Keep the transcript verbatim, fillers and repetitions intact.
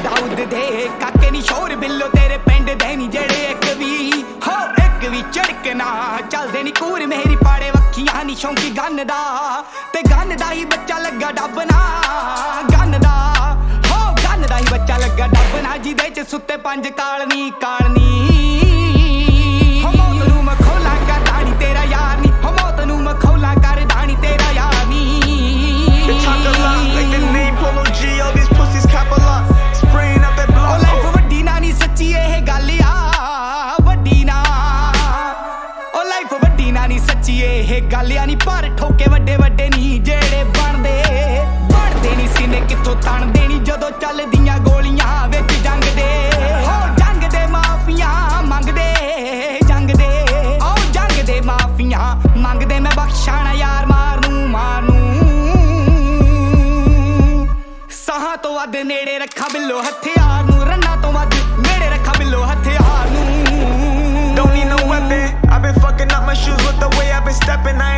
दाऊद दे काके नी शोर बिल्लो तेरे पिंड दे नी जेड़े एक भी हो एक भी झड़कना चलदे नी कूर मेरी पाड़े वक्खियां नी शौंकी गन दा ते गन दा ही बच्चा लगा डबना गन दा हो गन दा ही बच्चा लगा डबना जिदे च सुत्ते पंज कालनी कालनी हो मौत नूं मैं खोला कर दानी तेरा यार नी हो मौत नूं मैं खोला कर दानी तेरा यार नी They talk a lot like the name Polo G. All these pussies cop a lot, spraying up that block. ओ लाइफ वड्डी ना नी सच्ची एह गल आ वड्डी ना ओ लाइफ वड्डी ना नी सच्ची एह गल आ नी पर ठोके वड्डे वड्डे नी जेड़े बनदे बनदे नी सीने कित्थों तणदे नी जदों चलदियां गोलियां विच जंग दे हो जंग दे माफिया मंगदे जंग दे ओ जंग दे माफिया मंगदे मैं बख्शा ना यार मारनू मारनू ਸਾਹਾਂ ਤੋਂ ਵੱਧ ਨੇੜੇ ਰੱਖਾਂ ਬਿੱਲੋ ਹਥਿਆਰ ਨੂੰ ਰੰਨਾਂ ਤੋਂ ਵੱਧ ਨੇੜੇ ਰੱਖਾਂ ਬਿੱਲੋ ਹਥਿਆਰ ਨੂੰ Don't need no weapon. I've been fucking up my shoes with the way I've been stepping. I